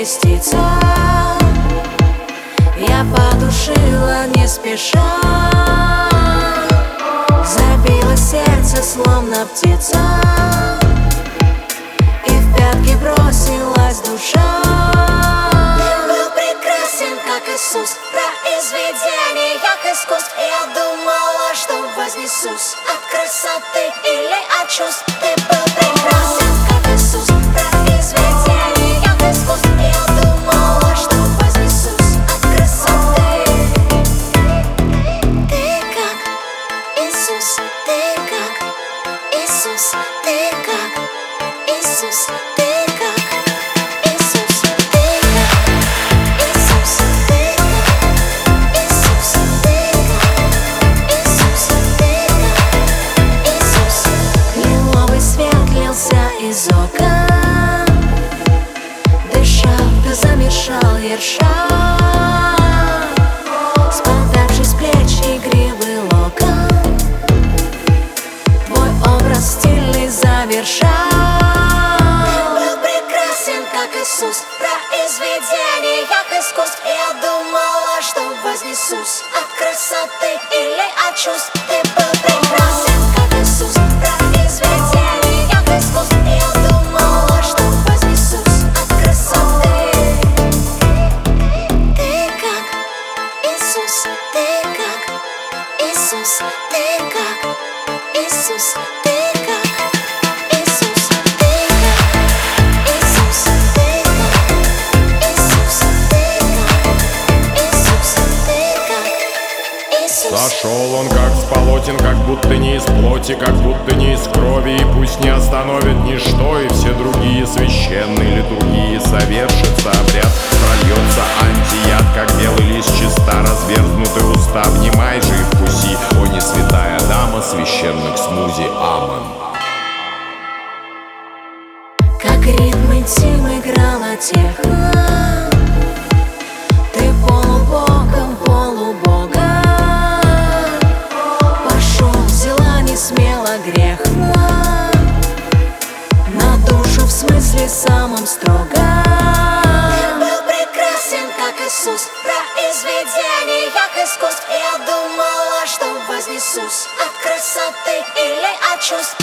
частица. Я подушила не спеша, забилось сердце, словно птица, и в пятки бросилась душа. Ты был прекрасен, как Иисус, произведение искусств. Я думала, что вознесусь от красоты или от чувств. Ты был прекрасен, как Иисус, произведение искусств. Я думала, что вознесусь от красоты. Ты как Иисус, ты как Иисус, ты как Иисус, ты как Иисус, ты как Иисус, ты как Иисус, ты как Иисус, ты как Иисус. Лиловый свет лился из окон, дышал, ты замешал ерша, спадавший с плеч игривый локон, твой образ стильный завершал. Ты был прекрасен, как Иисус, произведение искусств. Я думала, что вознесусь от красоты или от чувств. Ты был прекрасен, как Иисус, произведение искусств. Я думала, что вознесусь от красоты. Ты как Иисус, ты как Иисус, ты как Иисус, ты как Иисус, ты как Иисус, ты как Иисус, ты как Иисус, ты как Иисус. Сошел он как с полотен, как будто не из плоти, как будто не из крови. И пусть не остановит ничто, и все другие священные литургии совершится обряд. Прольется антияд, как белый лист чиста, разверзнутые уста. Внимай же и вкуси, о не святая дама, священных смузи, аман. Как ритм интим играла техно, ты полубогом, полубога. Пошел, взяла не смело грех на душу, в смысле самом строго. Ты был прекрасен, как Иисус, произведение искусств. Я думала, что вознесусь от красоты или от чувств.